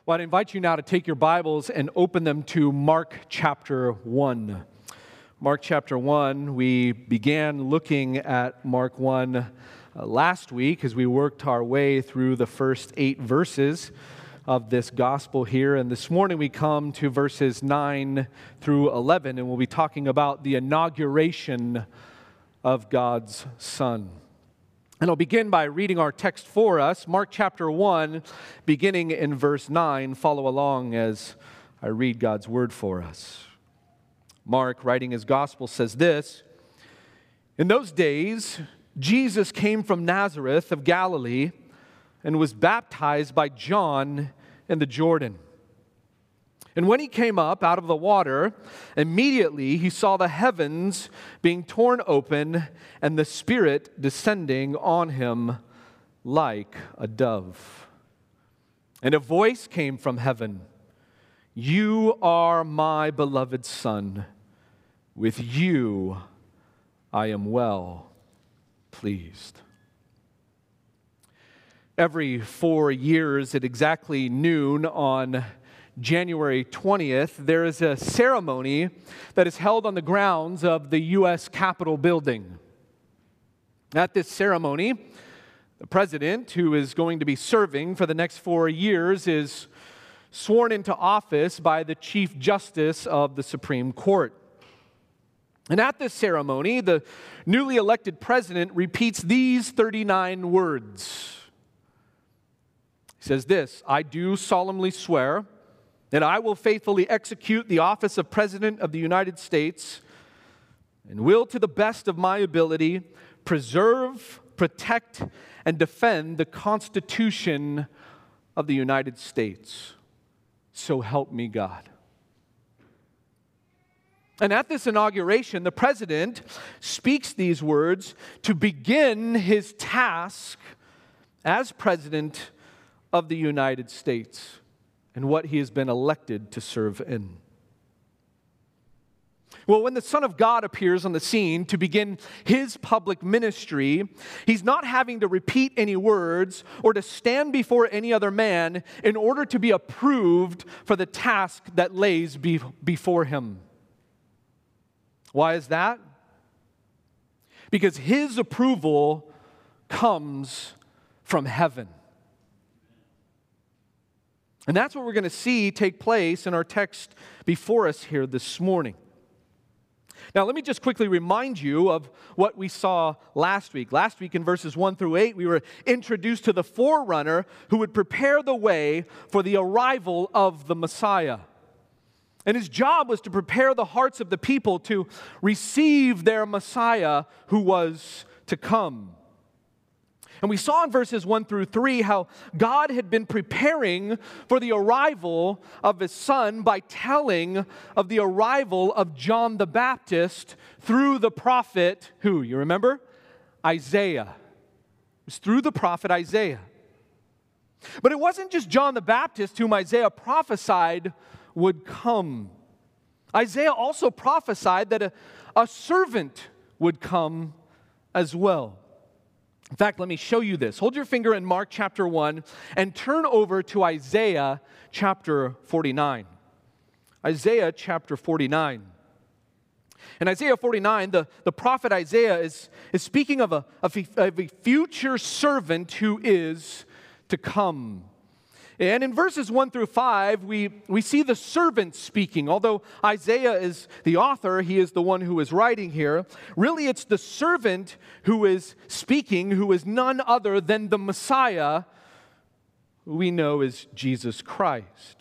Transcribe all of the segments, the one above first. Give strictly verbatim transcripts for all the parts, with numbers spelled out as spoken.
Well, I'd invite you now to take your Bibles and open them to Mark chapter one. Mark chapter one, we began looking at Mark one uh, last week as we worked our way through the first eight verses of this gospel here. And this morning we come to verses nine through eleven, and we'll be talking about the inauguration of God's Son. And I'll begin by reading our text for us, Mark chapter one, beginning in verse nine. Follow along as I read God's word for us. Mark, writing his gospel, says this: "In those days, Jesus came from Nazareth of Galilee and was baptized by John in the Jordan. And when he came up out of the water, immediately he saw the heavens being torn open and the Spirit descending on him like a dove. And a voice came from heaven, 'You are my beloved Son. With you I am well pleased.'" Every four years at exactly noon on January twentieth, there is a ceremony that is held on the grounds of the U S Capitol building. At this ceremony, the president, who is going to be serving for the next four years, is sworn into office by the Chief Justice of the Supreme Court. And at this ceremony, the newly elected president repeats these thirty-nine words. He says this: "I do solemnly swear that I will faithfully execute the office of President of the United States and will, to the best of my ability, preserve, protect, and defend the Constitution of the United States. So help me God." And at this inauguration, the president speaks these words to begin his task as President of the United States and what he has been elected to serve in. Well, when the Son of God appears on the scene to begin his public ministry, he's not having to repeat any words or to stand before any other man in order to be approved for the task that lays be- before him. Why is that? Because his approval comes from heaven. And that's what we're going to see take place in our text before us here this morning. Now, let me just quickly remind you of what we saw last week. Last week in verses one through eight, we were introduced to the forerunner who would prepare the way for the arrival of the Messiah. And his job was to prepare the hearts of the people to receive their Messiah who was to come. And we saw in verses one through three how God had been preparing for the arrival of his Son by telling of the arrival of John the Baptist through the prophet, who, you remember? Isaiah. It was through the prophet Isaiah. But it wasn't just John the Baptist whom Isaiah prophesied would come. Isaiah also prophesied that a, a servant would come as well. In fact, let me show you this. Hold your finger in Mark chapter one and turn over to Isaiah chapter forty-nine. Isaiah chapter forty-nine. In Isaiah forty-nine, the, the prophet Isaiah is, is speaking of a, of, a, of a future servant who is to come. And in verses one through five, we, we see the servant speaking. Although Isaiah is the author, he is the one who is writing here. Really, it's the servant who is speaking, who is none other than the Messiah, who we know is Jesus Christ.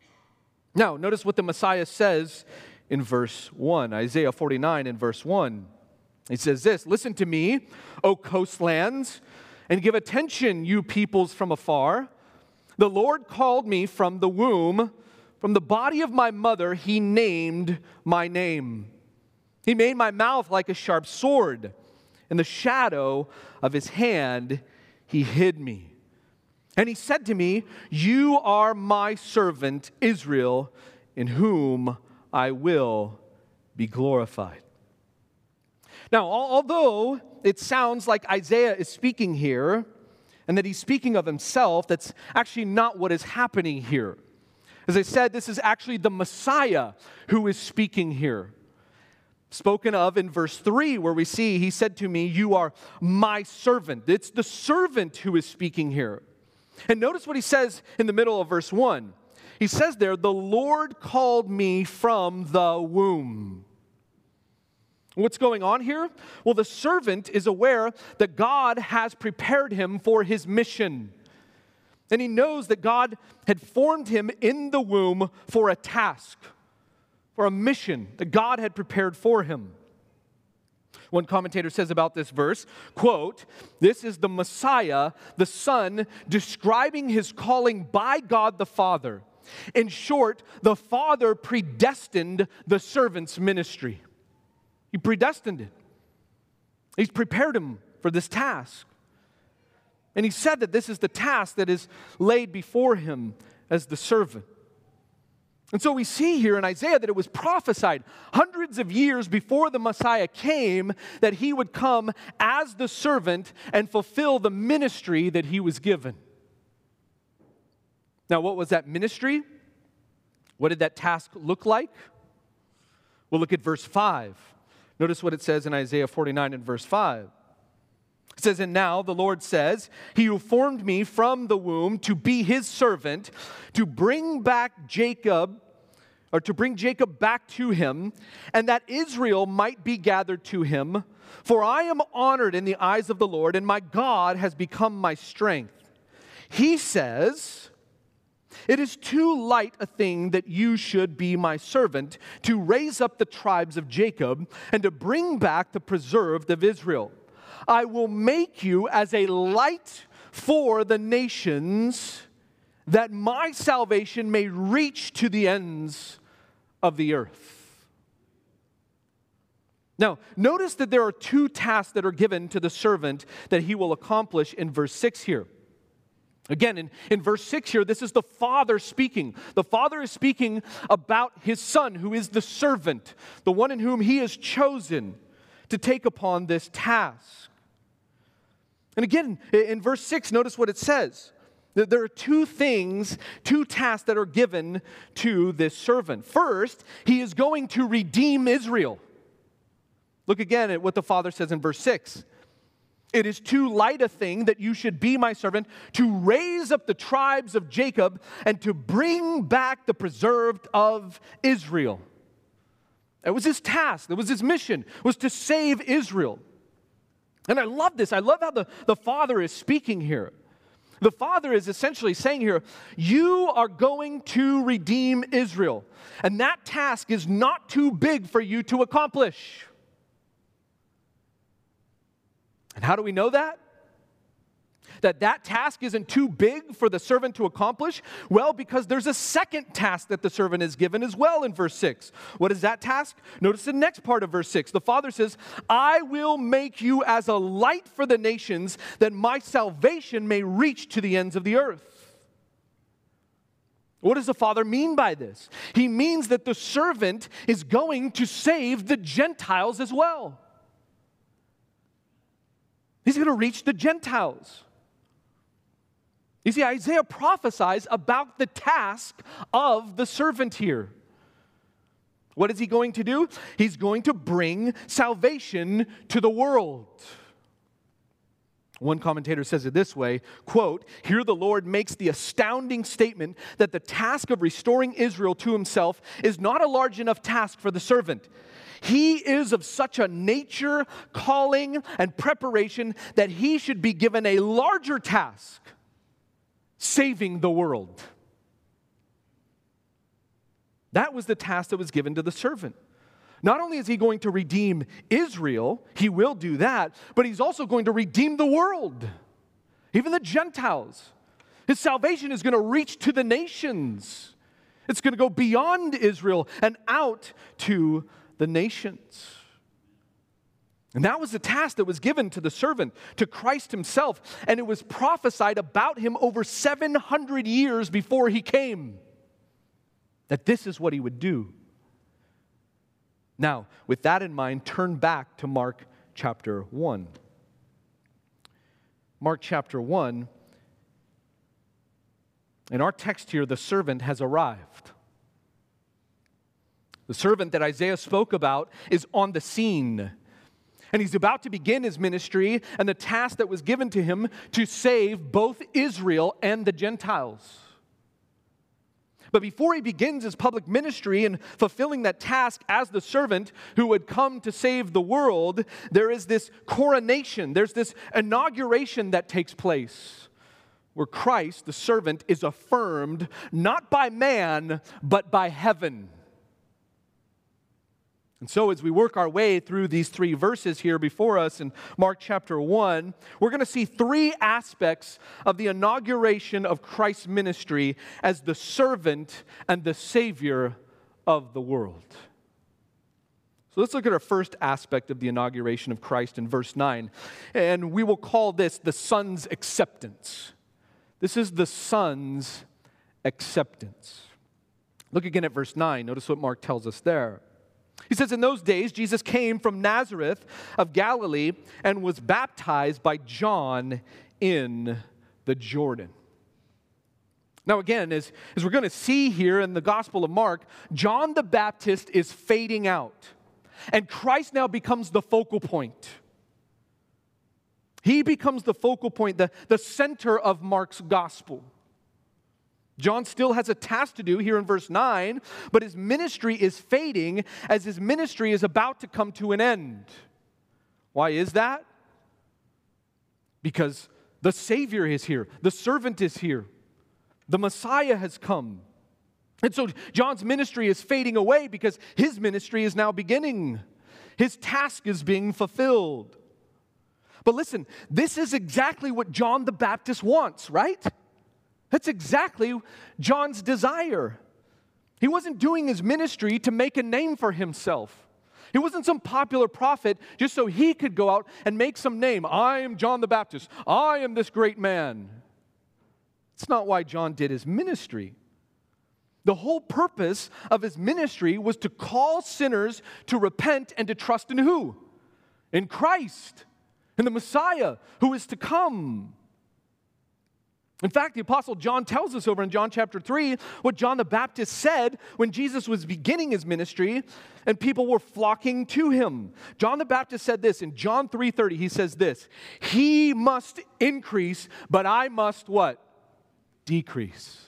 Now, notice what the Messiah says in verse one, Isaiah forty-nine in verse one. He says this: "Listen to me, O coastlands, and give attention, you peoples from afar. The Lord called me from the womb, from the body of my mother, he named my name. He made my mouth like a sharp sword. In the shadow of his hand, he hid me. And he said to me, 'You are my servant Israel, in whom I will be glorified.'" Now, although it sounds like Isaiah is speaking here, and that he's speaking of himself, that's actually not what is happening here. As I said, this is actually the Messiah who is speaking here. Spoken of in verse three, where we see, he said to me, "You are my servant." It's the servant who is speaking here. And notice what he says in the middle of verse one. He says there, "The Lord called me from the womb." What's going on here? Well, the servant is aware that God has prepared him for his mission. And he knows that God had formed him in the womb for a task, for a mission that God had prepared for him. One commentator says about this verse, quote, "This is the Messiah, the Son, describing his calling by God the Father. In short, the Father predestined the servant's ministry." He predestined it. He's prepared him for this task. And he said that this is the task that is laid before him as the servant. And so we see here in Isaiah that it was prophesied hundreds of years before the Messiah came that he would come as the servant and fulfill the ministry that he was given. Now, what was that ministry? What did that task look like? We'll look at verse five. Notice what it says in Isaiah forty-nine and verse five. It says, "And now the Lord says, He who formed me from the womb to be his servant, to bring back Jacob, or to bring Jacob back to him, and that Israel might be gathered to him. For I am honored in the eyes of the Lord, and my God has become my strength. He says, it is too light a thing that you should be my servant, to raise up the tribes of Jacob, and to bring back the preserved of Israel. I will make you as a light for the nations, that my salvation may reach to the ends of the earth." Now, notice that there are two tasks that are given to the servant that he will accomplish in verse six here. Again, in, in verse six here, this is the Father speaking. The Father is speaking about his Son, who is the servant, the one in whom he has chosen to take upon this task. And again, in verse six, notice what it says. There are two things, two tasks that are given to this servant. First, he is going to redeem Israel. Look again at what the Father says in verse six. "It is too light a thing that you should be my servant, to raise up the tribes of Jacob and to bring back the preserved of Israel." That was his task. That was his mission, was to save Israel. And I love this. I love how the, the Father is speaking here. The Father is essentially saying here, you are going to redeem Israel. And that task is not too big for you to accomplish. And how do we know that? That that task isn't too big for the servant to accomplish? Well, because there's a second task that the servant is given as well in verse six. What is that task? Notice the next part of verse six. The Father says, "I will make you as a light for the nations, that my salvation may reach to the ends of the earth." What does the Father mean by this? He means that the servant is going to save the Gentiles as well. He's going to reach the Gentiles. You see, Isaiah prophesies about the task of the servant here. What is he going to do? He's going to bring salvation to the world. One commentator says it this way, quote, "Here the Lord makes the astounding statement that the task of restoring Israel to himself is not a large enough task for the servant. He is of such a nature, calling, and preparation that he should be given a larger task, saving the world." That was the task that was given to the servant. Not only is he going to redeem Israel, he will do that, but he's also going to redeem the world, even the Gentiles. His salvation is going to reach to the nations. It's going to go beyond Israel and out to the nations. And that was the task that was given to the servant, to Christ himself, and it was prophesied about him over seven hundred years before he came, that this is what he would do. Now, with that in mind, turn back to Mark chapter one. Mark chapter one. In our text here, the servant has arrived. The servant that Isaiah spoke about is on the scene. And he's about to begin his ministry and the task that was given to him to save both Israel and the Gentiles. But before he begins his public ministry and fulfilling that task as the servant who would come to save the world, there is this coronation, there's this inauguration that takes place where Christ, the servant, is affirmed not by man, but by heaven. And so as we work our way through these three verses here before us in Mark chapter one, we're going to see three aspects of the inauguration of Christ's ministry as the servant and the Savior of the world. So let's look at our first aspect of the inauguration of Christ in verse nine, and we will call this the Son's acceptance. This is the Son's acceptance. Look again at verse nine. Notice what Mark tells us there. He says, in those days, Jesus came from Nazareth of Galilee and was baptized by John in the Jordan. Now again, as, as we're going to see here in the Gospel of Mark, John the Baptist is fading out, and Christ now becomes the focal point. He becomes the focal point, the, the center of Mark's Gospel. John still has a task to do here in verse nine, but his ministry is fading as his ministry is about to come to an end. Why is that? Because the Savior is here, the servant is here, the Messiah has come. And so John's ministry is fading away because his ministry is now beginning. His task is being fulfilled. But listen, this is exactly what John the Baptist wants, right? That's exactly John's desire. He wasn't doing his ministry to make a name for himself. He wasn't some popular prophet just so he could go out and make some name. I am John the Baptist. I am this great man. It's not why John did his ministry. The whole purpose of his ministry was to call sinners to repent and to trust in who? In Christ, in the Messiah who is to come. In fact, the Apostle John tells us over in John chapter three what John the Baptist said when Jesus was beginning his ministry and people were flocking to him. John the Baptist said this in John three thirty. He says this, "He must increase, but I must" what? Decrease.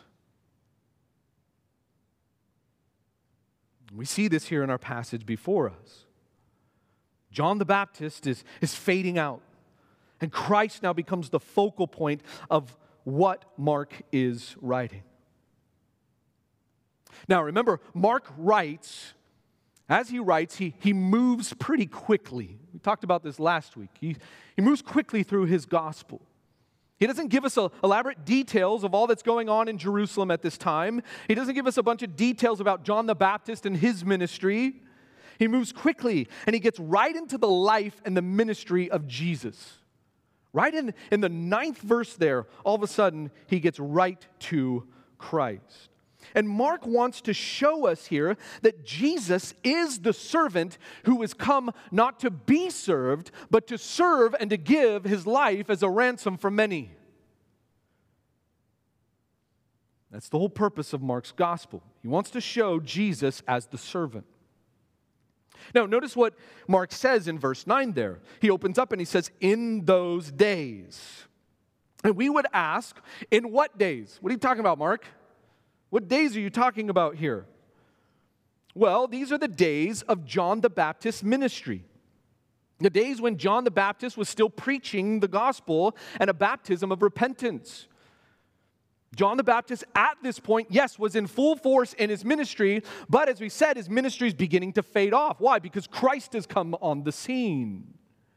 We see this here in our passage before us. John the Baptist is, is fading out, and Christ now becomes the focal point of what Mark is writing. Now remember, Mark writes, as he writes, he, he moves pretty quickly. We talked about this last week. He, he moves quickly through his gospel. He doesn't give us a, elaborate details of all that's going on in Jerusalem at this time. He doesn't give us a bunch of details about John the Baptist and his ministry. He moves quickly, and he gets right into the life and the ministry of Jesus. Right in, in the ninth verse there, all of a sudden, he gets right to Christ. And Mark wants to show us here that Jesus is the servant who has come not to be served, but to serve and to give his life as a ransom for many. That's the whole purpose of Mark's gospel. He wants to show Jesus as the servant. Now, notice what Mark says in verse nine there. He opens up and he says, in those days. And we would ask, in what days? What are you talking about, Mark? What days are you talking about here? Well, these are the days of John the Baptist's ministry. The days when John the Baptist was still preaching the gospel and a baptism of repentance. John the Baptist at this point, yes, was in full force in his ministry, but as we said, his ministry is beginning to fade off. Why? Because Christ has come on the scene.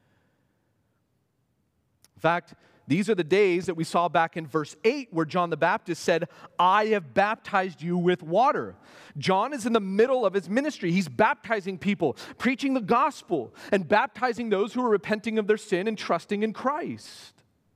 In fact, these are the days that we saw back in verse eight where John the Baptist said, I have baptized you with water. John is in the middle of his ministry. He's baptizing people, preaching the gospel, and baptizing those who are repenting of their sin and trusting in Christ.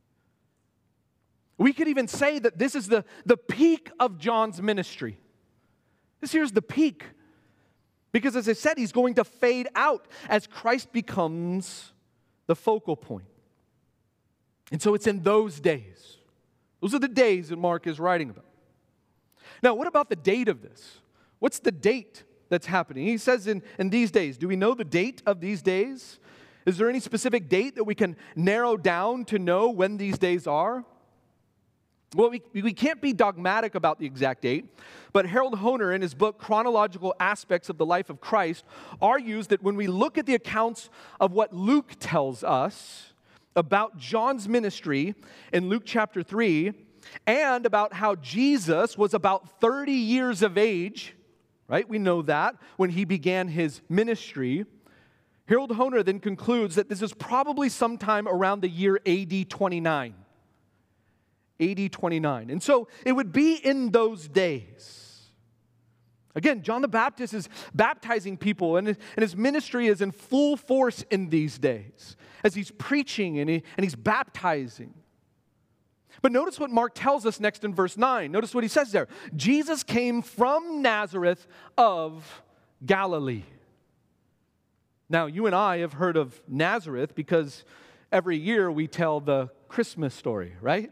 We could even say that this is the, the peak of John's ministry. This here's the peak. Because as I said, he's going to fade out as Christ becomes the focal point. And so it's in those days. Those are the days that Mark is writing about. Now, what about the date of this? What's the date that's happening? He says in, in these days. Do we know the date of these days? Is there any specific date that we can narrow down to know when these days are? Well, we, we can't be dogmatic about the exact date, but Harold Hoehner, in his book, Chronological Aspects of the Life of Christ, argues that when we look at the accounts of what Luke tells us about John's ministry in Luke chapter three, and about how Jesus was about thirty years of age, right? We know that when he began his ministry. Harold Hoehner then concludes that this is probably sometime around the year A D twenty-nine. A D twenty-nine. And so it would be in those days. Again, John the Baptist is baptizing people, and his, and his ministry is in full force in these days as he's preaching and, he, and he's baptizing. But notice what Mark tells us next in verse nine. Notice what he says there. Jesus came from Nazareth of Galilee. Now, you and I have heard of Nazareth because every year we tell the Christmas story, right?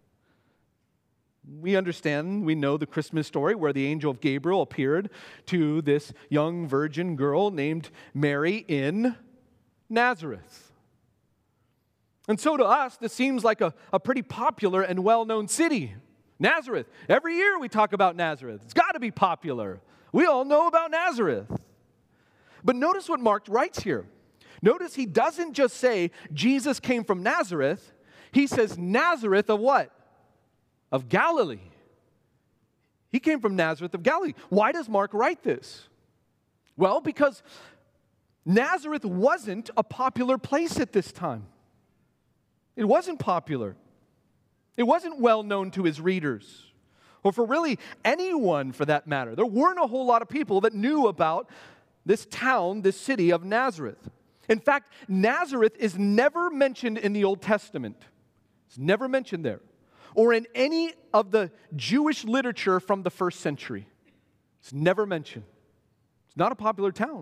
We understand, we know the Christmas story where the angel of Gabriel appeared to this young virgin girl named Mary in Nazareth. And so to us, this seems like a, a pretty popular and well-known city. Nazareth. Every year we talk about Nazareth. It's got to be popular. We all know about Nazareth. But notice what Mark writes here. Notice he doesn't just say Jesus came from Nazareth. He says Nazareth of what? Of Galilee. He came from Nazareth of Galilee. Why does Mark write this? Well, because Nazareth wasn't a popular place at this time. It wasn't popular. It wasn't well known to his readers, or for really anyone for that matter. There weren't a whole lot of people that knew about this town, this city of Nazareth. In fact, Nazareth is never mentioned in the Old Testament. It's never mentioned there, or in any of the Jewish literature from the first century. It's never mentioned. It's not a popular town.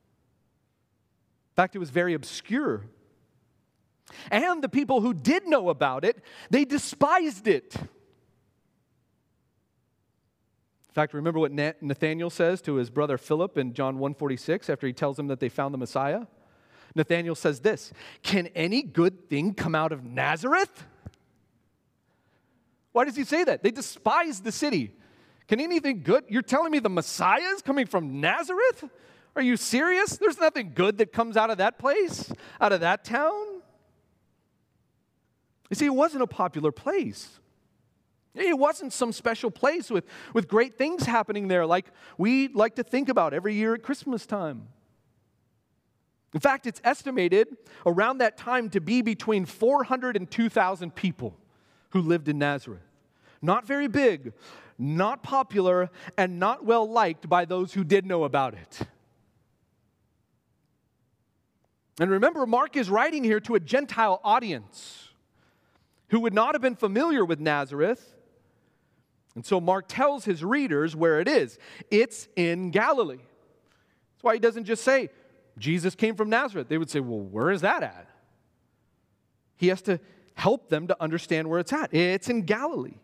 In fact, it was very obscure. And the people who did know about it, they despised it. In fact, remember what Nathanael says to his brother Philip in John one forty-six after he tells him that they found the Messiah? Nathanael says this, "Can any good thing come out of Nazareth?" Why does he say that? They despise the city. Can anything good? You're telling me the Messiah is coming from Nazareth? Are you serious? There's nothing good that comes out of that place, out of that town. You see, it wasn't a popular place. It wasn't some special place with, with great things happening there like we like to think about every year at Christmas time. In fact, it's estimated around that time to be between four hundred and two thousand people who lived in Nazareth. Not very big, not popular, and not well liked by those who did know about it. And remember, Mark is writing here to a Gentile audience who would not have been familiar with Nazareth. And so Mark tells his readers where it is. It's in Galilee. That's why he doesn't just say, Jesus came from Nazareth. They would say, well, where is that at? He has to help them to understand where it's at. It's in Galilee.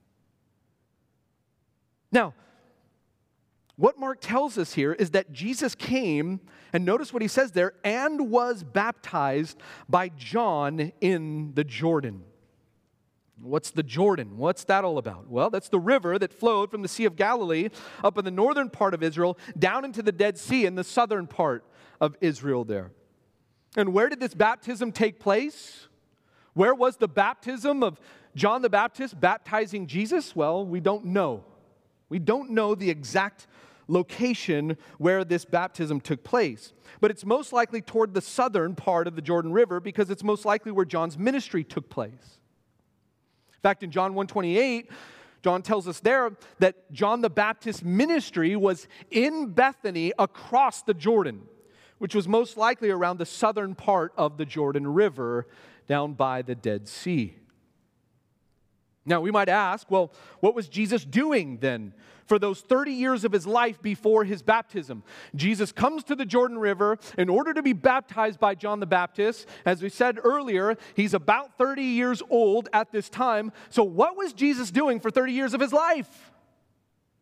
Now, what Mark tells us here is that Jesus came, and notice what he says there, and was baptized by John in the Jordan. What's the Jordan? What's that all about? Well, that's the river that flowed from the Sea of Galilee up in the northern part of Israel down into the Dead Sea in the southern part of Israel there. And where did this baptism take place? Where was the baptism of John the Baptist baptizing Jesus? Well, we don't know. We don't know the exact location where this baptism took place. But it's most likely toward the southern part of the Jordan River because it's most likely where John's ministry took place. In fact, in John one twenty-eight, John tells us there that John the Baptist's ministry was in Bethany across the Jordan, which was most likely around the southern part of the Jordan River down by the Dead Sea. Now, we might ask, well, what was Jesus doing then for those thirty years of his life before his baptism? Jesus comes to the Jordan River in order to be baptized by John the Baptist. As we said earlier, he's about thirty years old at this time. So what was Jesus doing for thirty years of his life?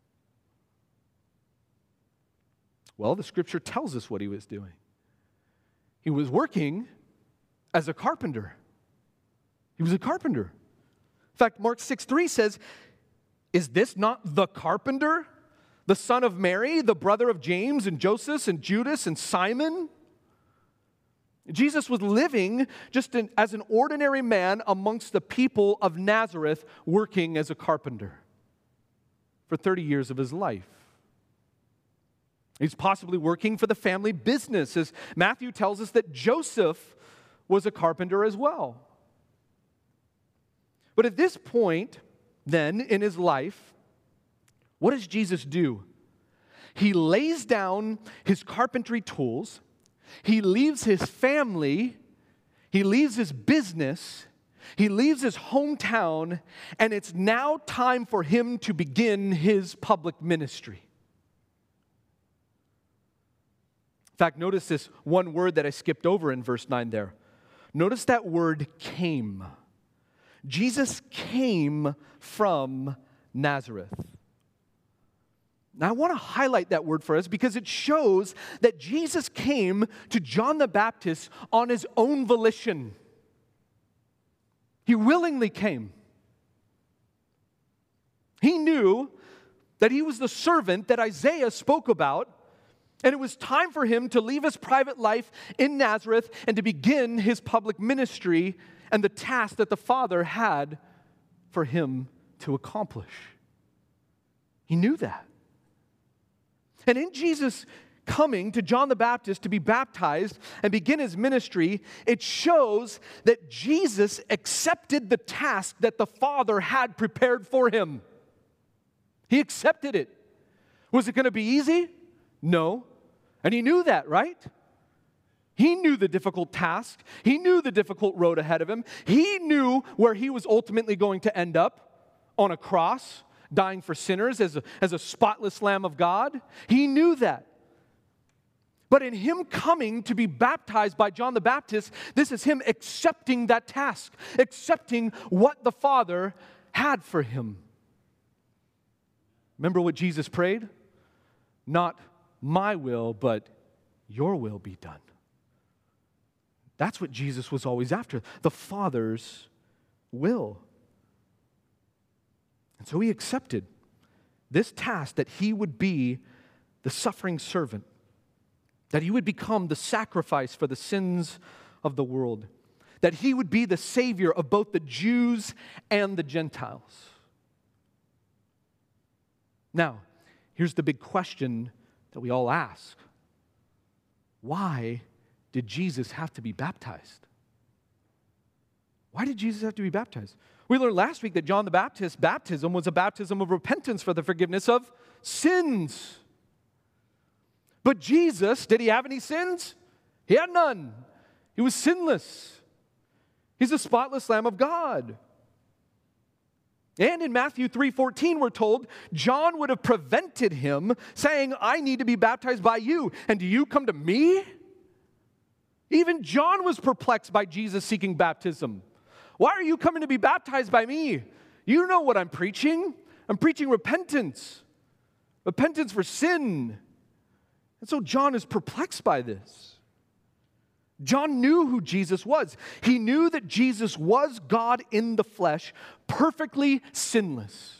Well, the scripture tells us what he was doing. He was working as a carpenter. He was a carpenter. In fact, Mark six three says, "Is this not the carpenter, the son of Mary, the brother of James and Joseph and Judas and Simon?" Jesus was living just in, as an ordinary man amongst the people of Nazareth, working as a carpenter for thirty years of his life. He's possibly working for the family business, as Matthew tells us that Joseph was a carpenter as well. But at this point, then, in his life, what does Jesus do? He lays down his carpentry tools, he leaves his family, he leaves his business, he leaves his hometown, and it's now time for him to begin his public ministry. In fact, notice this one word that I skipped over in verse nine there. Notice that word came. Jesus came from Nazareth. Now, I want to highlight that word for us because it shows that Jesus came to John the Baptist on his own volition. He willingly came. He knew that he was the servant that Isaiah spoke about, and it was time for him to leave his private life in Nazareth and to begin his public ministry and the task that the Father had for him to accomplish. He knew that. And in Jesus coming to John the Baptist to be baptized and begin his ministry, it shows that Jesus accepted the task that the Father had prepared for him. He accepted it. Was it going to be easy? No. And he knew that, right? He knew the difficult task. He knew the difficult road ahead of him. He knew where he was ultimately going to end up, on a cross, dying for sinners as a, as a spotless Lamb of God. He knew that. But in him coming to be baptized by John the Baptist, this is him accepting that task, accepting what the Father had for him. Remember what Jesus prayed? Not my will, but your will be done. That's what Jesus was always after, the Father's will. And so he accepted this task that he would be the suffering servant, that he would become the sacrifice for the sins of the world, that he would be the Savior of both the Jews and the Gentiles. Now, here's the big question that we all ask. Why did Jesus have to be baptized? Why did Jesus have to be baptized? We learned last week that John the Baptist's baptism was a baptism of repentance for the forgiveness of sins. But Jesus, did he have any sins? He had none. He was sinless. He's a spotless Lamb of God. And in Matthew three fourteen, we're told, John would have prevented him, saying, I need to be baptized by you, and do you come to me? Even John was perplexed by Jesus seeking baptism. Why are you coming to be baptized by me? You know what I'm preaching. I'm preaching repentance. Repentance for sin. And so John is perplexed by this. John knew who Jesus was. He knew that Jesus was God in the flesh, perfectly sinless.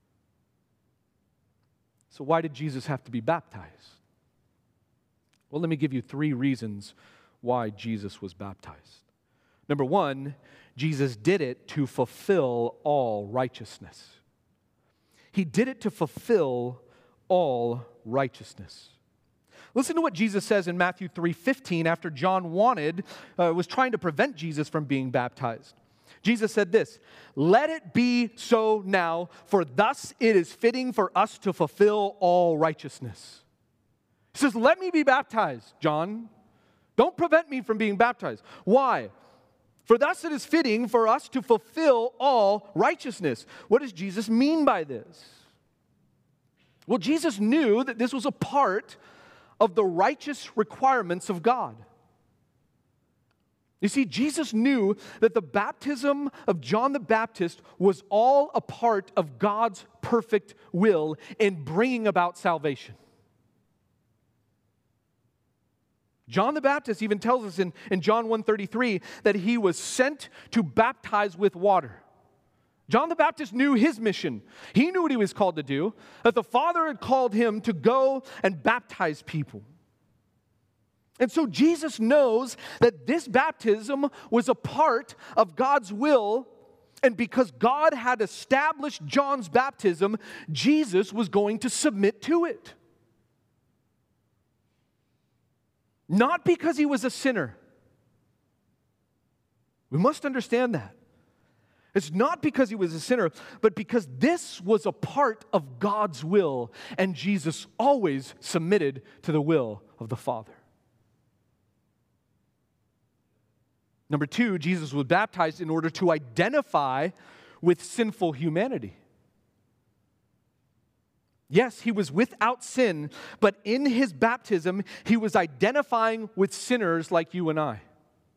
So why did Jesus have to be baptized? Well, let me give you three reasons why Jesus was baptized. Number one, Jesus did it to fulfill all righteousness. He did it to fulfill all righteousness. Listen to what Jesus says in Matthew three fifteen after John wanted, uh, was trying to prevent Jesus from being baptized. Jesus said this, let it be so now, for thus it is fitting for us to fulfill all righteousness. He says, let me be baptized, John. Don't prevent me from being baptized. Why? For thus it is fitting for us to fulfill all righteousness. What does Jesus mean by this? Well, Jesus knew that this was a part of the righteous requirements of God. You see, Jesus knew that the baptism of John the Baptist was all a part of God's perfect will in bringing about salvation. John the Baptist even tells us in, in John one thirty-three that he was sent to baptize with water. John the Baptist knew his mission. He knew what he was called to do, that the Father had called him to go and baptize people. And so Jesus knows that this baptism was a part of God's will, and because God had established John's baptism, Jesus was going to submit to it. Not because he was a sinner. We must understand that. It's not because he was a sinner, but because this was a part of God's will, and Jesus always submitted to the will of the Father. Number two, Jesus was baptized in order to identify with sinful humanity. Yes, he was without sin, but in his baptism, he was identifying with sinners like you and I.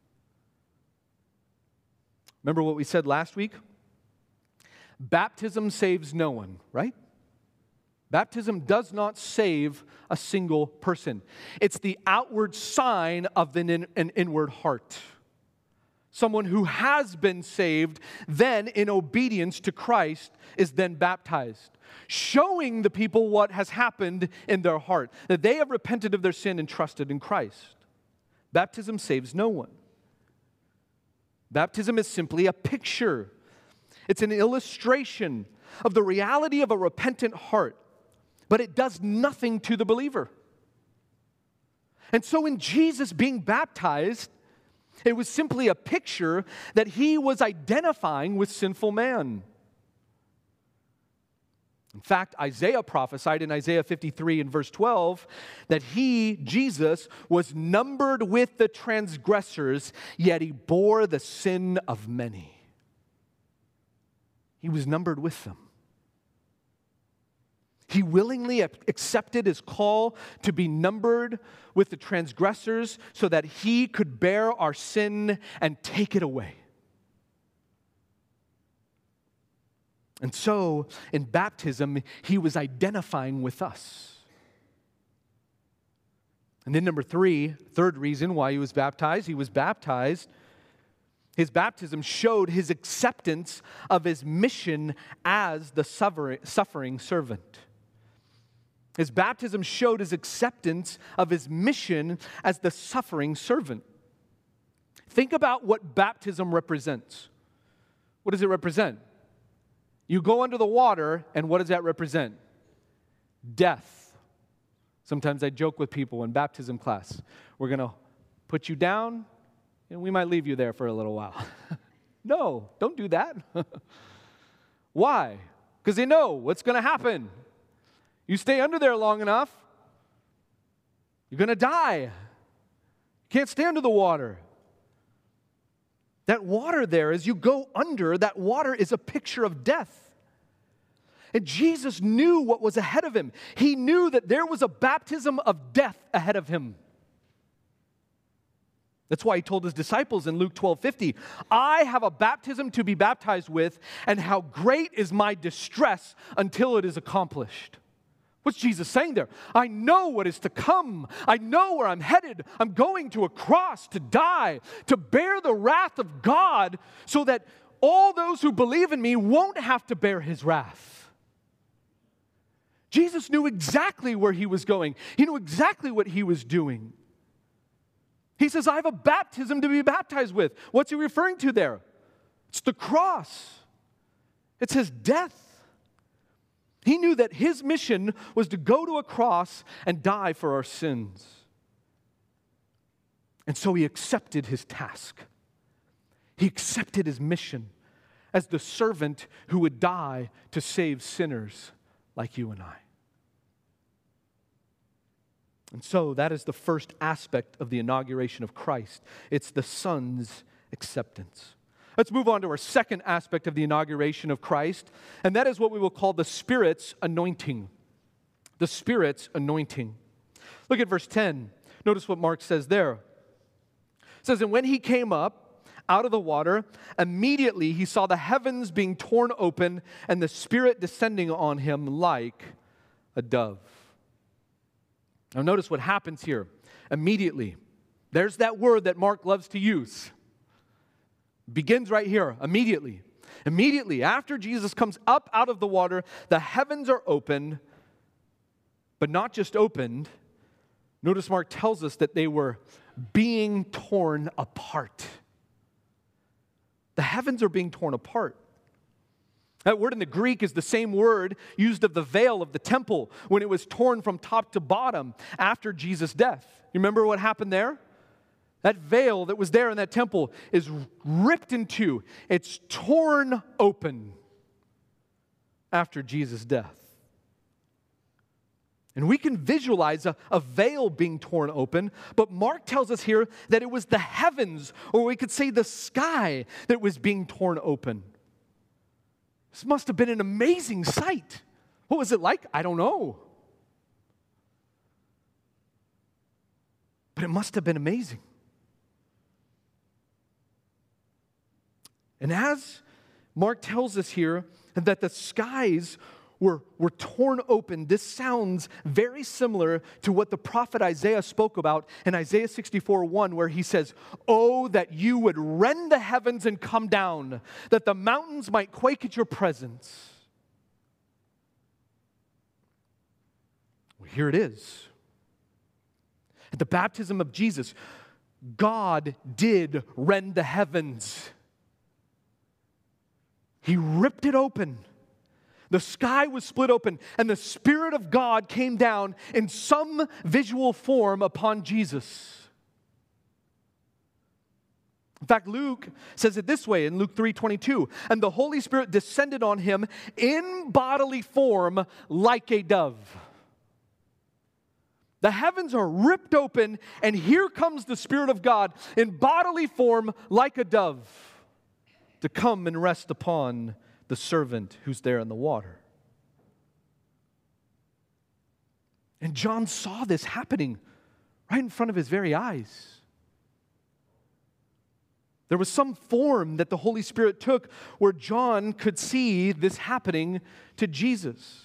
Remember what we said last week? Baptism saves no one, right? Baptism does not save a single person. It's the outward sign of an, in, an inward heart. Someone who has been saved, then in obedience to Christ, is then baptized, showing the people what has happened in their heart, that they have repented of their sin and trusted in Christ. Baptism saves no one. Baptism is simply a picture. It's an illustration of the reality of a repentant heart, but it does nothing to the believer. And so in Jesus being baptized, it was simply a picture that he was identifying with sinful man. In fact, Isaiah prophesied in Isaiah fifty-three and verse twelve that he, Jesus, was numbered with the transgressors, yet he bore the sin of many. He was numbered with them. He willingly accepted his call to be numbered with the transgressors so that he could bear our sin and take it away. And so, in baptism, he was identifying with us. And then number three, third reason why he was baptized, he was baptized. His baptism showed his acceptance of his mission as the suffering servant. His baptism showed his acceptance of his mission as the suffering servant. Think about what baptism represents. What does it represent? You go under the water, and what does that represent? Death. Sometimes I joke with people in baptism class. We're going to put you down, and we might leave you there for a little while. No, don't do that. Why? Because they know what's going to happen. You stay under there long enough, you're going to die. You can't stay under the water. That water there, as you go under, that water is a picture of death. And Jesus knew what was ahead of him. He knew that there was a baptism of death ahead of him. That's why he told his disciples in Luke twelve fifty, I have a baptism to be baptized with, and how great is my distress until it is accomplished. What's Jesus saying there? I know what is to come. I know where I'm headed. I'm going to a cross to die, to bear the wrath of God so that all those who believe in me won't have to bear his wrath. Jesus knew exactly where he was going. He knew exactly what he was doing. He says, I have a baptism to be baptized with. What's he referring to there? It's the cross. It's his death. He knew that his mission was to go to a cross and die for our sins. And so he accepted his task. He accepted his mission as the servant who would die to save sinners like you and I. And so that is the first aspect of the inauguration of Christ. It's the Son's acceptance. Let's move on to our second aspect of the inauguration of Christ, and that is what we will call the Spirit's anointing. The Spirit's anointing. Look at verse ten. Notice what Mark says there. It says, and when he came up out of the water, immediately he saw the heavens being torn open and the Spirit descending on him like a dove. Now notice what happens here. Immediately. There's that word that Mark loves to use. Begins right here, immediately. Immediately after Jesus comes up out of the water, the heavens are opened, but not just opened. Notice Mark tells us that they were being torn apart. The heavens are being torn apart. That word in the Greek is the same word used of the veil of the temple when it was torn from top to bottom after Jesus' death. You remember what happened there? That veil that was there in that temple is ripped in two. It's torn open after Jesus' death. And we can visualize a, a veil being torn open, but Mark tells us here that it was the heavens, or we could say the sky, that was being torn open. This must have been an amazing sight. What was it like? I don't know. But it must have been amazing. And as Mark tells us here that the skies were, were torn open, this sounds very similar to what the prophet Isaiah spoke about in Isaiah sixty-four one, where he says, "Oh, that you would rend the heavens and come down, that the mountains might quake at your presence." Well, here it is. At the baptism of Jesus, God did rend the heavens. He ripped it open. The sky was split open, and the Spirit of God came down in some visual form upon Jesus. In fact, Luke says it this way in Luke three twenty-two, "And the Holy Spirit descended on him in bodily form like a dove." The heavens are ripped open, and here comes the Spirit of God in bodily form like a dove to come and rest upon the servant who's there in the water. And John saw this happening right in front of his very eyes. There was some form that the Holy Spirit took where John could see this happening to Jesus.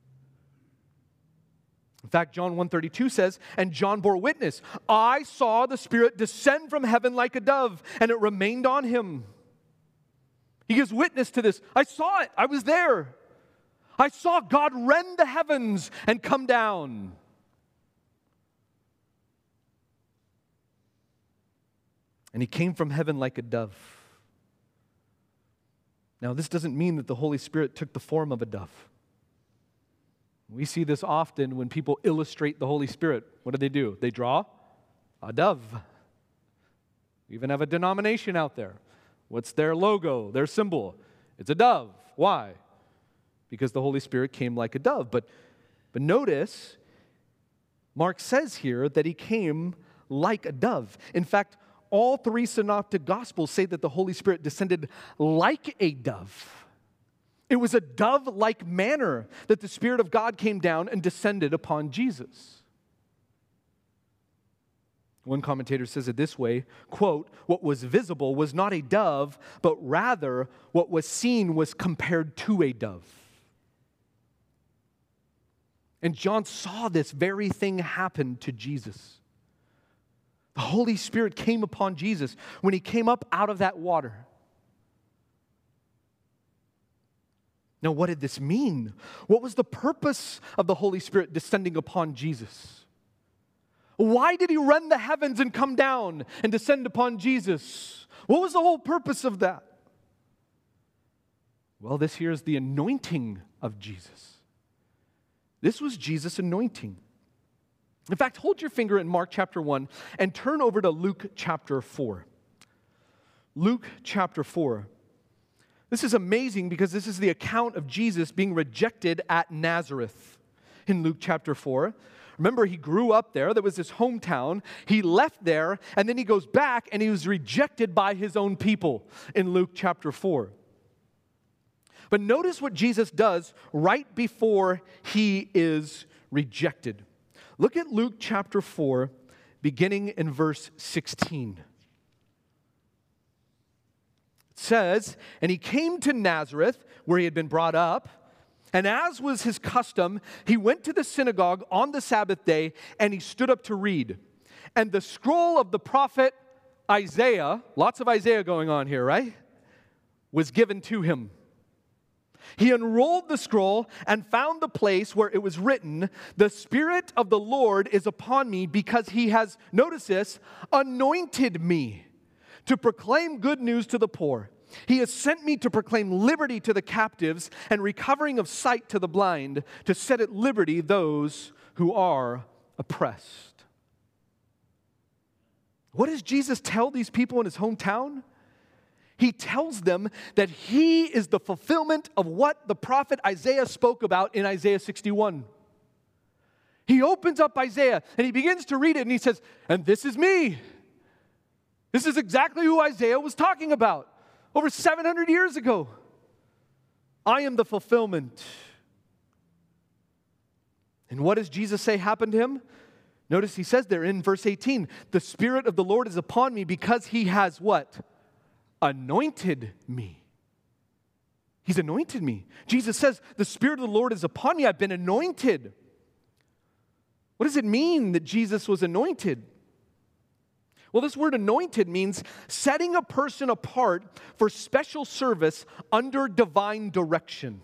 In fact, John one thirty-two says, "And John bore witness, I saw the Spirit descend from heaven like a dove, and it remained on him." He gives witness to this. I saw it. I was there. I saw God rend the heavens and come down. And he came from heaven like a dove. Now, this doesn't mean that the Holy Spirit took the form of a dove. We see this often when people illustrate the Holy Spirit. What do they do? They draw a dove. We even have a denomination out there. What's their logo, their symbol? It's a dove. Why? Because the Holy Spirit came like a dove. But, but notice, Mark says here that he came like a dove. In fact, all three synoptic gospels say that the Holy Spirit descended like a dove. It was a dove-like manner that the Spirit of God came down and descended upon Jesus. One commentator says it this way, quote, "What was visible was not a dove, but rather what was seen was compared to a dove." And John saw this very thing happen to Jesus. The Holy Spirit came upon Jesus when he came up out of that water. Now, what did this mean? What was the purpose of the Holy Spirit descending upon Jesus? Why did he rend the heavens and come down and descend upon Jesus? What was the whole purpose of that? Well, this here is the anointing of Jesus. This was Jesus' anointing. In fact, hold your finger in Mark chapter one and turn over to Luke chapter four. Luke chapter four. This is amazing because this is the account of Jesus being rejected at Nazareth in Luke chapter four. Remember, he grew up there. That was his hometown. He left there, and then he goes back, and he was rejected by his own people in Luke chapter four. But notice what Jesus does right before he is rejected. Look at Luke chapter four, beginning in verse sixteen. It says, "And he came to Nazareth, where he had been brought up. And as was his custom, he went to the synagogue on the Sabbath day, and he stood up to read. And the scroll of the prophet Isaiah, lots of Isaiah going on here, right? Was given to him. He unrolled the scroll and found the place where it was written, "The Spirit of the Lord is upon me because he has," notice this, "anointed me to proclaim good news to the poor. He has sent me to proclaim liberty to the captives and recovering of sight to the blind, to set at liberty those who are oppressed." What does Jesus tell these people in his hometown? He tells them that he is the fulfillment of what the prophet Isaiah spoke about in Isaiah sixty-one. He opens up Isaiah and he begins to read it and he says, "And this is me." This is exactly who Isaiah was talking about over seven hundred years ago. I am the fulfillment. And what does Jesus say happened to him? Notice he says there in verse eighteen, "The Spirit of the Lord is upon me because he has" what? "Anointed me." He's anointed me. Jesus says, "The Spirit of the Lord is upon me. I've been anointed." What does it mean that Jesus was anointed? Well, this word anointed means setting a person apart for special service under divine direction.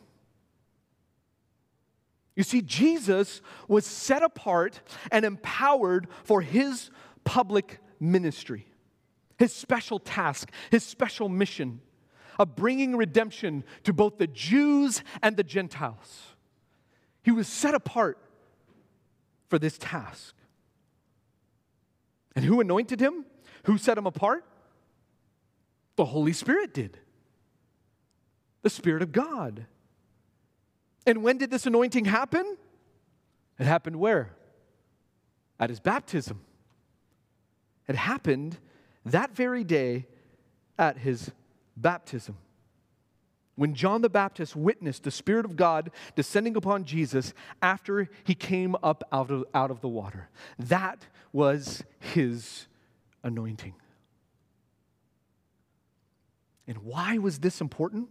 You see, Jesus was set apart and empowered for his public ministry, his special task, his special mission of bringing redemption to both the Jews and the Gentiles. He was set apart for this task. And who anointed him? Who set him apart? The Holy Spirit did. The Spirit of God. And when did this anointing happen? It happened where? At his baptism. It happened that very day at his baptism. When John the Baptist witnessed the Spirit of God descending upon Jesus after he came up out of, out of the water. That was his anointing. And why was this important?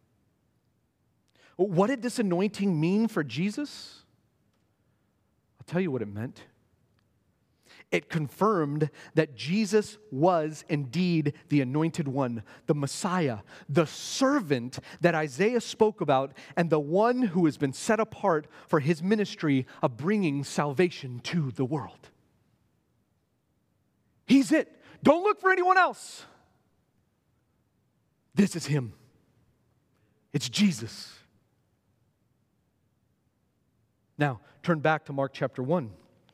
What did this anointing mean for Jesus? I'll tell you what it meant. It confirmed that Jesus was indeed the anointed one, the Messiah, the servant that Isaiah spoke about, and the one who has been set apart for his ministry of bringing salvation to the world. He's it. Don't look for anyone else. This is him. It's Jesus. Now, turn back to Mark chapter one.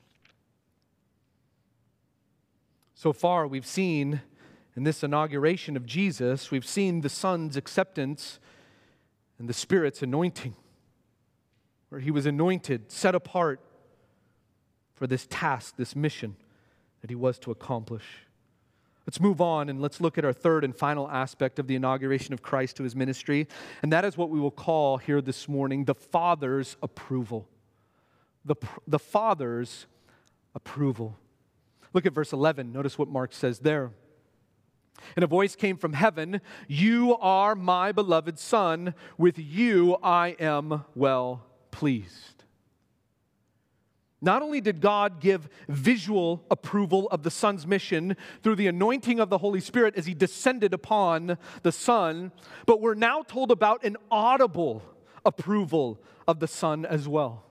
So far, we've seen in this inauguration of Jesus, we've seen the Son's acceptance and the Spirit's anointing, where he was anointed, set apart for this task, this mission that he was to accomplish. Let's move on and let's look at our third and final aspect of the inauguration of Christ to his ministry, and that is what we will call here this morning the Father's approval. The, the Father's approval. Look at verse eleven. Notice what Mark says there. And a voice came from heaven, "You are my beloved Son, with you I am well pleased." Not only did God give visual approval of the Son's mission through the anointing of the Holy Spirit as he descended upon the Son, but we're now told about an audible approval of the Son as well.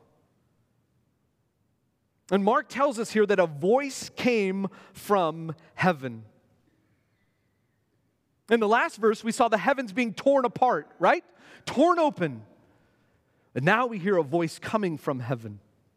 And Mark tells us here that a voice came from heaven. In the last verse, we saw the heavens being torn apart, right? Torn open. And now we hear a voice coming from heaven.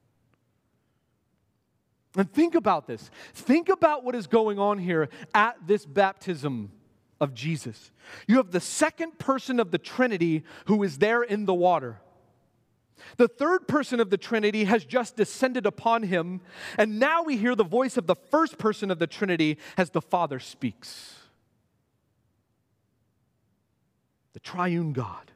And think about this. Think about what is going on here at this baptism of Jesus. You have the second person of the Trinity who is there in the water. The third person of the Trinity has just descended upon him, and now we hear the voice of the first person of the Trinity as the Father speaks. The triune God.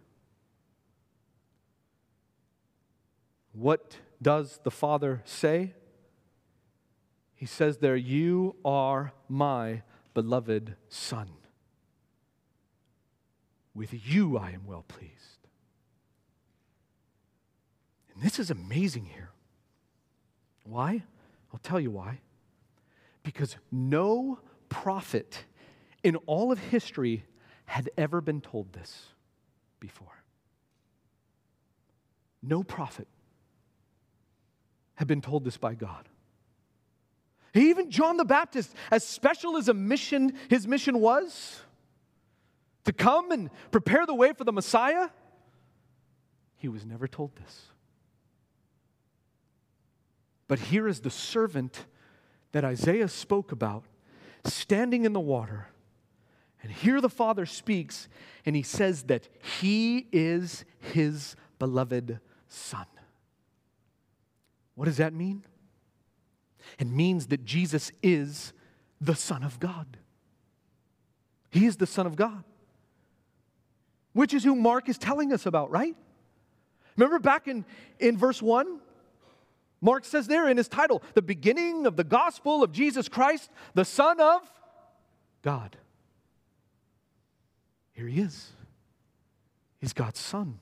What does the Father say? He says there, "You are my beloved Son. With you I am well pleased." And this is amazing here. Why? I'll tell you why. Because no prophet in all of history had ever been told this before. No prophet had been told this by God. Even John the Baptist, as special as a mission, his mission was, to come and prepare the way for the Messiah, he was never told this. But here is the servant that Isaiah spoke about, standing in the water. And here the Father speaks, and he says that he is his beloved Son. What does that mean? It means that Jesus is the Son of God. He is the Son of God, which is who Mark is telling us about, right? Remember back in, in verse one? Mark says there in his title, the beginning of the gospel of Jesus Christ, the Son of God. Here he is. He's God's Son.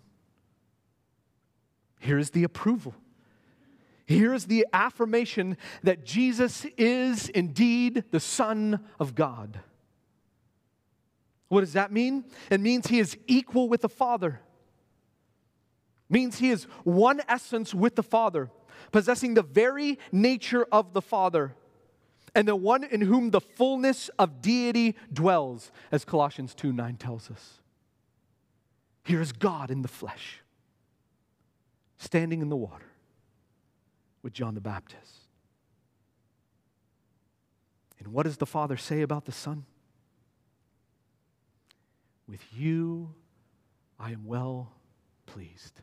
Here is the approval. Here is the affirmation that Jesus is indeed the Son of God. What does that mean? It means he is equal with the Father. It means he is one essence with the Father, possessing the very nature of the Father, and the one in whom the fullness of deity dwells, as Colossians two nine tells us. Here is God in the flesh, standing in the water with John the Baptist. And what does the Father say about the Son? With you I am well pleased.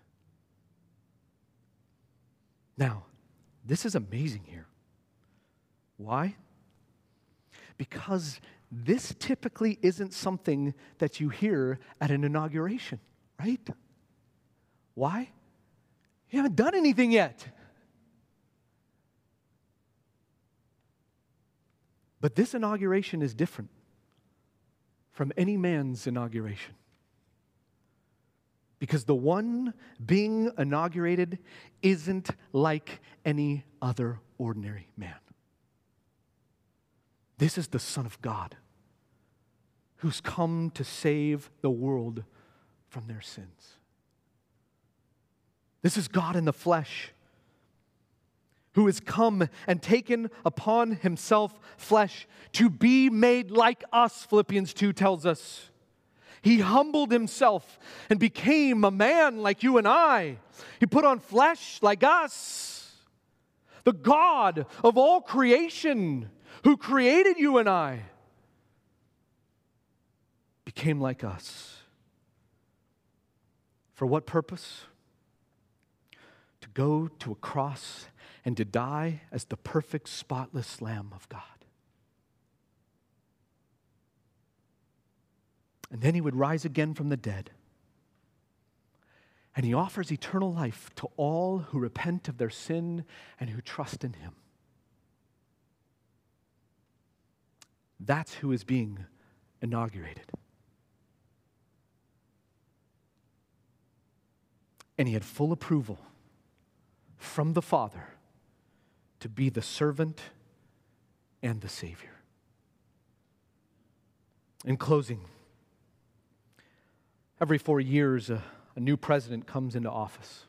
Now, this is amazing here. Why? Because this typically isn't something that you hear at an inauguration, right? Why? You haven't done anything yet. But this inauguration is different from any man's inauguration. Because the one being inaugurated isn't like any other ordinary man. This is the Son of God who's come to save the world from their sins. This is God in the flesh who has come and taken upon himself flesh to be made like us, Philippians two tells us. He humbled himself and became a man like you and I. He put on flesh like us. The God of all creation who created you and I became like us. For what purpose? To go to a cross and to die as the perfect, spotless Lamb of God. And then he would rise again from the dead. And he offers eternal life to all who repent of their sin and who trust in him. That's who is being inaugurated. And he had full approval from the Father to be the servant and the Savior. In closing, every four years, a, a new president comes into office.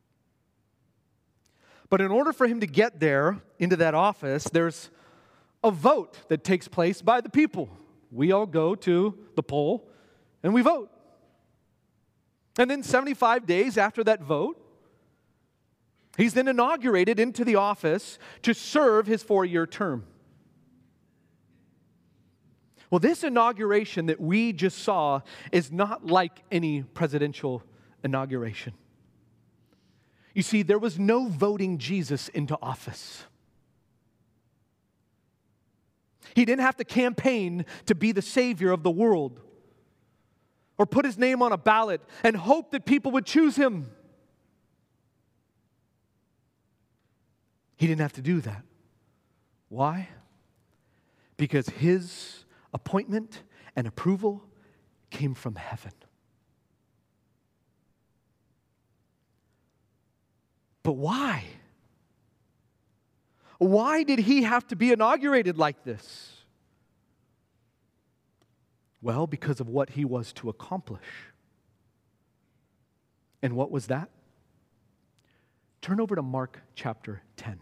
But in order for him to get there, into that office, there's a vote that takes place by the people. We all go to the poll and we vote. And then seventy-five days after that vote, he's then inaugurated into the office to serve his four-year term. Well, this inauguration that we just saw is not like any presidential inauguration. You see, there was no voting Jesus into office. He didn't have to campaign to be the Savior of the world or put his name on a ballot and hope that people would choose him. He didn't have to do that. Why? Because his appointment and approval came from heaven. But why? Why did he have to be inaugurated like this? Well, because of what he was to accomplish. And what was that? Turn over to Mark chapter ten.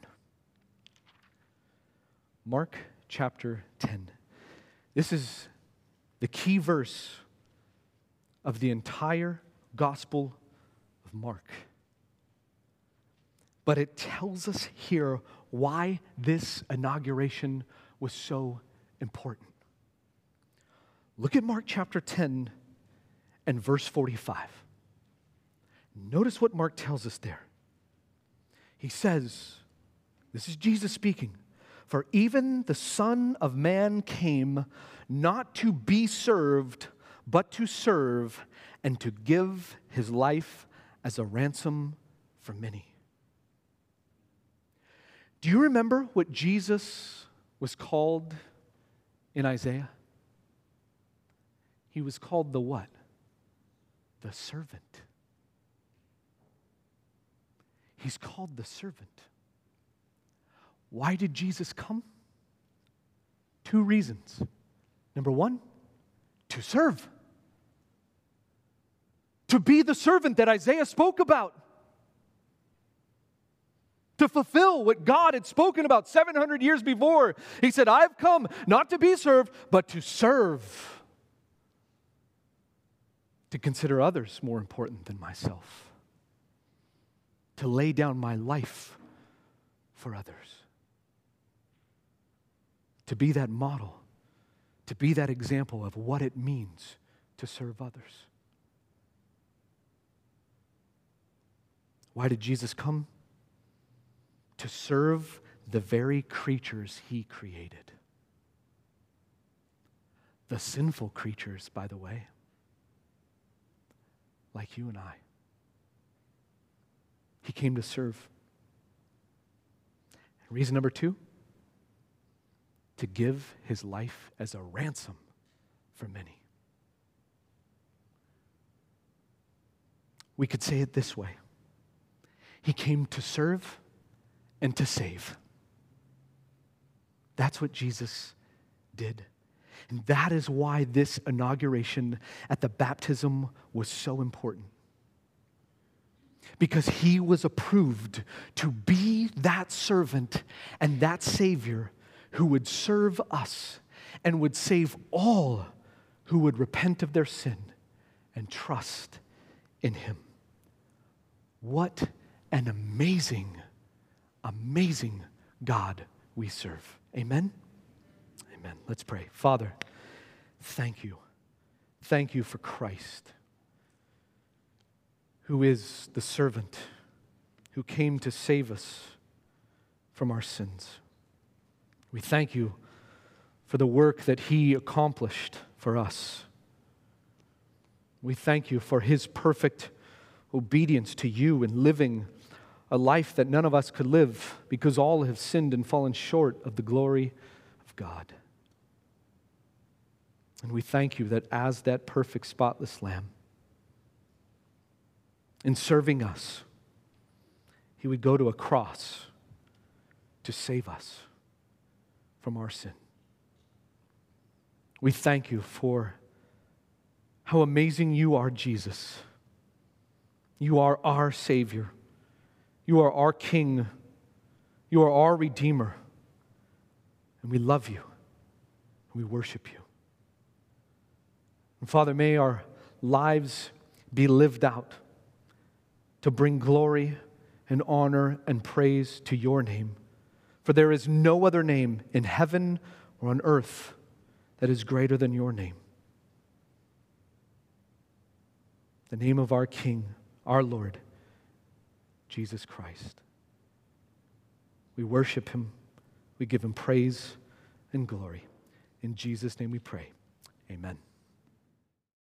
Mark chapter ten. This is the key verse of the entire Gospel of Mark. But it tells us here why this inauguration was so important. Look at Mark chapter ten and verse forty-five. Notice what Mark tells us there. He says, this is Jesus speaking, "For even the Son of Man came not to be served, but to serve and to give his life as a ransom for many." Do you remember what Jesus was called in Isaiah? He was called the what? The servant. He's called the servant. Why did Jesus come? Two reasons. Number one, to serve. To be the servant that Isaiah spoke about. To fulfill what God had spoken about seven hundred years before. He said, "I've come not to be served, but to serve." To consider others more important than myself. To lay down my life for others. To be that model. To be that example of what it means to serve others. Why did Jesus come? To serve the very creatures he created. The sinful creatures, by the way. Like you and I. He came to serve. Reason number two, to give his life as a ransom for many. We could say it this way. He came to serve and to save. That's what Jesus did. And that is why this inauguration at the baptism was so important. Because he was approved to be that servant and that Savior who would serve us and would save all who would repent of their sin and trust in him. What an amazing, amazing God we serve. Amen? Amen. Let's pray. Father, thank you. Thank you for Christ, who is the servant who came to save us from our sins. We thank you for the work that he accomplished for us. We thank you for his perfect obedience to you and living a life that none of us could live because all have sinned and fallen short of the glory of God. And we thank you that as that perfect, spotless Lamb, in serving us, he would go to a cross to save us from our sin. We thank you for how amazing you are, Jesus. You are our Savior. You are our King. You are our Redeemer. And we love you. We worship you. And Father, may our lives be lived out to bring glory and honor and praise to your name. For there is no other name in heaven or on earth that is greater than your name. The name of our King, our Lord, Jesus Christ. We worship him. We give him praise and glory. In Jesus' name we pray. Amen.